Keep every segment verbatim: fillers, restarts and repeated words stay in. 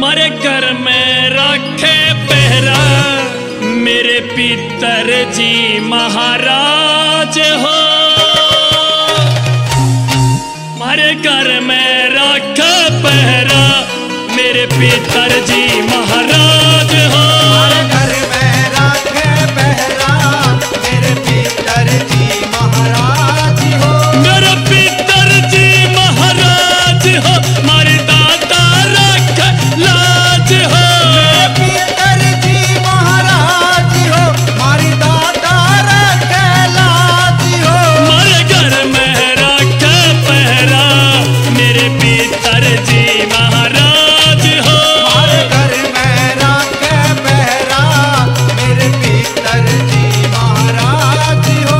मारे घर में रखे पहरा मेरे पितर जी महाराज हो। मारे घर में रखे पहरा मेरे पितर जी महाराज हो। मारे घर में रखे पहरा मेरे पितर जी महाराज हो। मेरे पितर जी महाराज हो, मारे दादा रख लाज हो। मेरे पितर जी महाराज हो, मारी दादा रखे लाज हो। मारे घर में रख पहरा मेरे पितर जी महाराज हो। मारे घर में रखे पहरा मेरे पितर जी महाराज हो।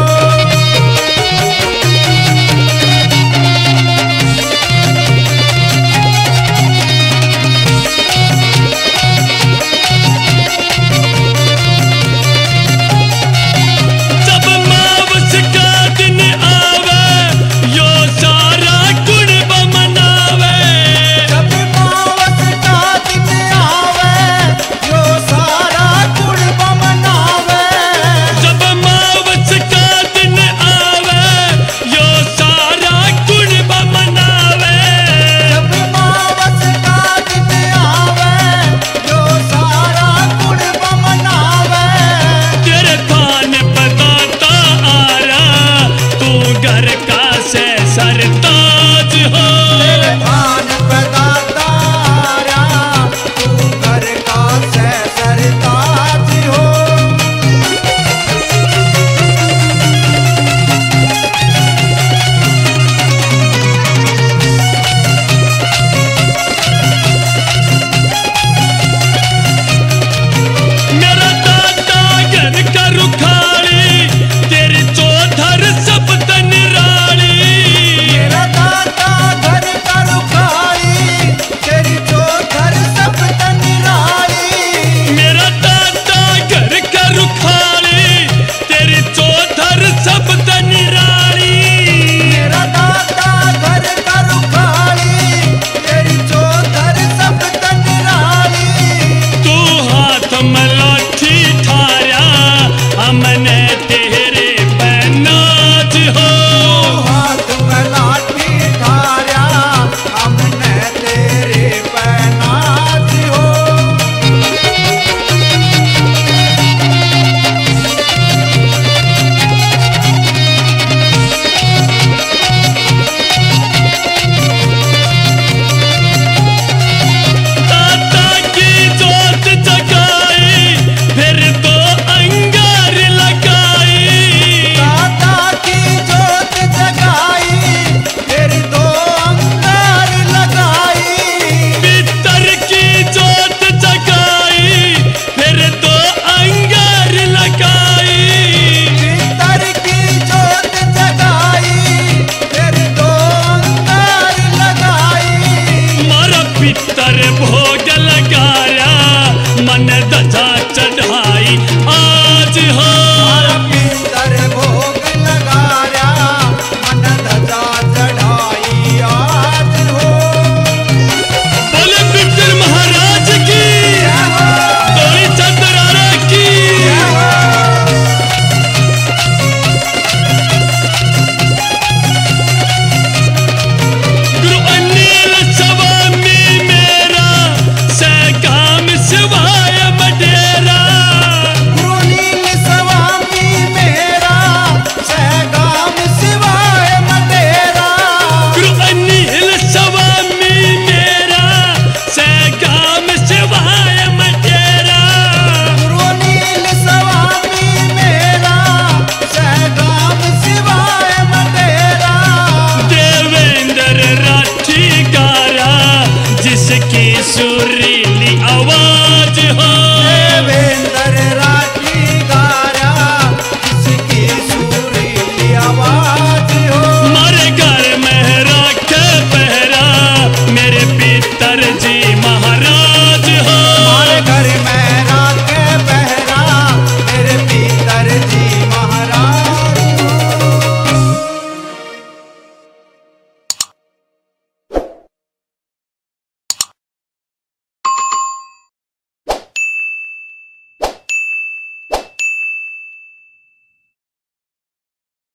जब मावस का दिन आवे यो सारा कुणब मनावे। जब मावस का दिन आवे यो सारा कुणब मनावे। जब मावस का दिन आवे यो सारा कुणब मनावे। जब मावस का दिन आवे यो सारा कुणब मनावे। तेरे थान बताता आ रहा तू घर का से सरताज हो। तेरे थान पे दाता आया, तू घर का से सरताज हो। मेरा दादा घर का रुखाली तेरी चौधर सब निराली। मेरा दाता घर का रुखाली, तेरी चौधर सब निराली। मेरा दादा घर का रुखाली तेरी चौधर सब निराली। मेरा दाता घर का रुखाली, तेरी चौधर सब निराली। तू हाथ में लाठी ठाया हमने तेरे पे नाज हो। हाथ में लाठी ठाया, हमने तेरे पे नाज हो। दादा की जोत जगाई फिर तो अंगार लगाई। दाता की जोत जगाई, फिर दो अंगार लगाई। पितर की जोत जगाई फिर तो अंगार लगाई। पितर की जोत जगाई, फिर दो अंगार लगाई। मारा पितर भोग लगाया मन दजा चढ़ाई आज हो। मारा पितर भोग लगाया, मन ध्वजा चढ़ाई आज हो। बोले पितर महाराज की, जय हो, तोरी चंद्रारा की। जय हो। गुरु अनिल स्वामी मेरा सहगाम शिवाय मडेरा। गुरु नील स्वामी मेरा, सहगाम शिवाय मटेरा। गुरु अनिल स्वामी मेरा सहगाम शिवाय मडेरा। गुरु नील स्वामी मेरा, सहगाम शिवाय मटेरा। देवेंद्र राठी गारा जिसकी सुरीली आवाज हो।